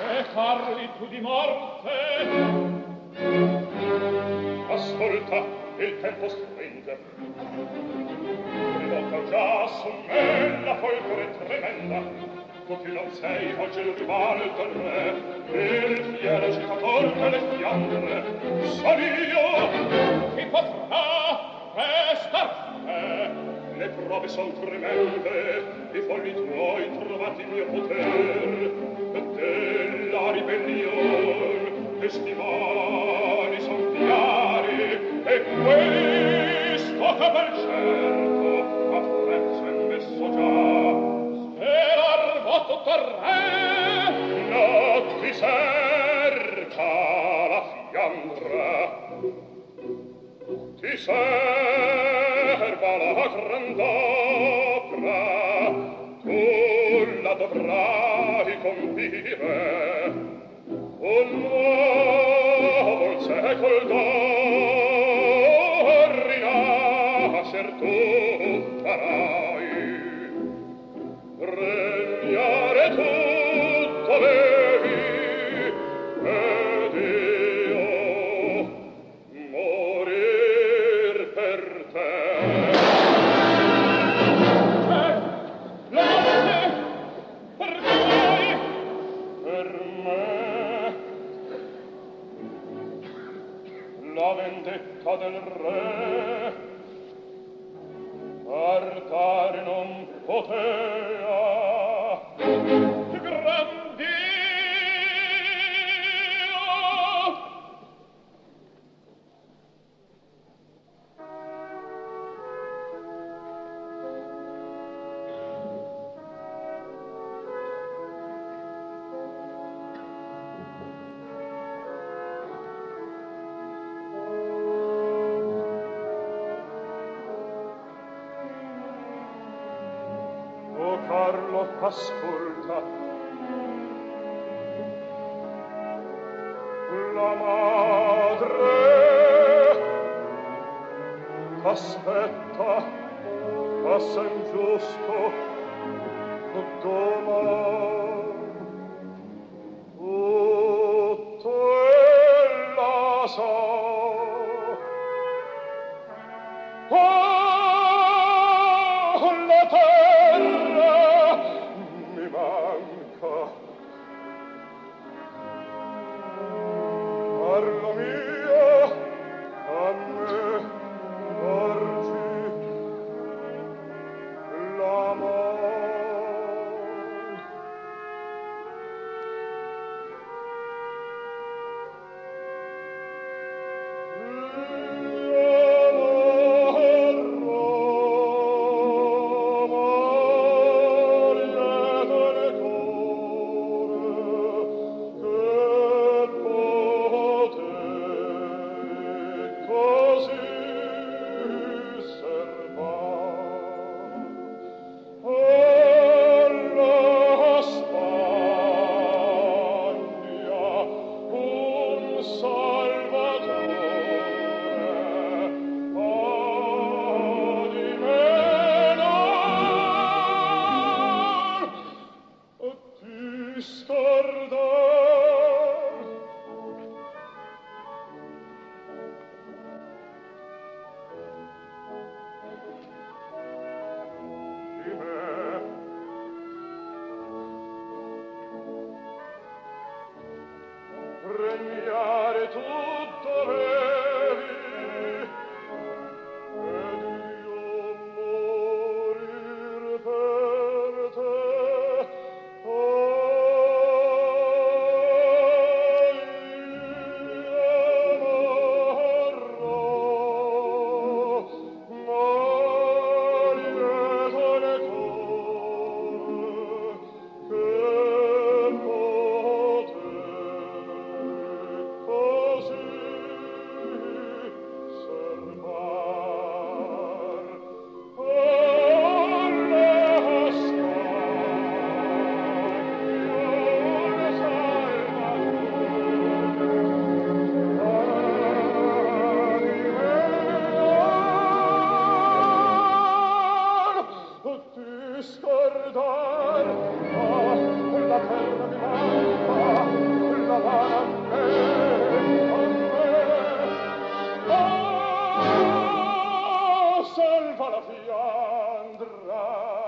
E parli tu di morte? Ascolta, il tempo stringe. Rivolta già su me la folgore tremenda. Tu che non sei oggi il rivale del re, il fiero citator delle Fiandre, son io chi potrà restar me. Le prove son tremende, i folli tuoi trovati il mio poter, della ribellion, testimoni son chiari, e questo che per certo apprezzo e messo già. Sperar tutto il re, non ti cerca la Fiandra, ti serva la grand'opera, tu la dovrai compire, un nuovo secol d'or rinascer tu farai. Regnare tutto devi, ed io morir per te. Latte, per voi, per me, la vendetta del re, ardare non potea. Gran Dio! O Carlo, ascolta. La madre t'aspetta, passa ingiusto doman. Tutto ella sa. Oh, la terra mi manca. Parla mia, a me porgi la man. Regnare tutto devi, ed io morir per te. Così fa la Fiandra